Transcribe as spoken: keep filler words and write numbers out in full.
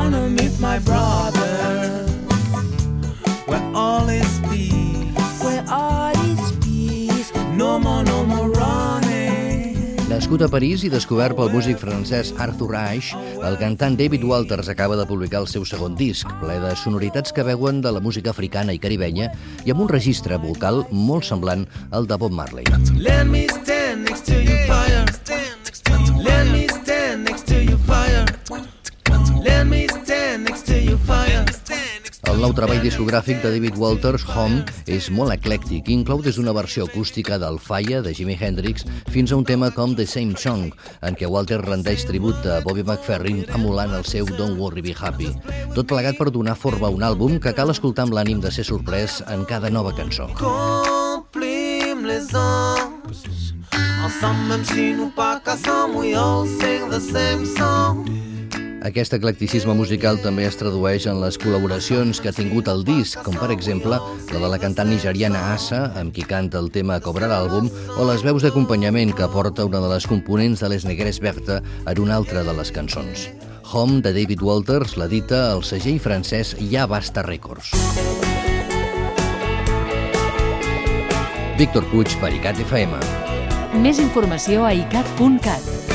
wanna meet my brother. Where all is peace. Where all is peace. No more, no more running. Nascut a París i descobert pel músic francès Arthur Ashe, el cantant David Walters acaba de publicar el seu segon disc, ple de sonoritats que veuen de la música africana i caribenya i amb un registre vocal molt semblant al de Bob Marley. Let me stand next to your fire. Let me stand next to your fire. Let me stand next to your fire. El nou treball discogràfic de David Walters, Home, és molt eclèctic i inclou des d'una versió acústica del Fire de Jimi Hendrix fins a un tema com The Same Song, en què Walters rendeix tribut a Bobby McFerrin emulant el seu Don't Worry Be Happy. Tot plegat per donar forma a un àlbum que cal escoltar amb l'ànim de ser sorprès en cada nova cançó. Complim les ans. Ensemble, même si nous pas cassons, we all sing the same song. Aquest eclecticisme musical també es tradueix en les col·laboracions que ha tingut el disc, com per exemple la de la cantant nigeriana Asa, amb qui canta el tema que obre l'àlbum, o les veus d'acompanyament que aporta una de les components de Les Negres Berta en una altra de les cançons. Home, de David Walters, l'edita el segell francès Ja Basta Records. Víctor Puig per ICAT F M. Més informació a icat punt cat.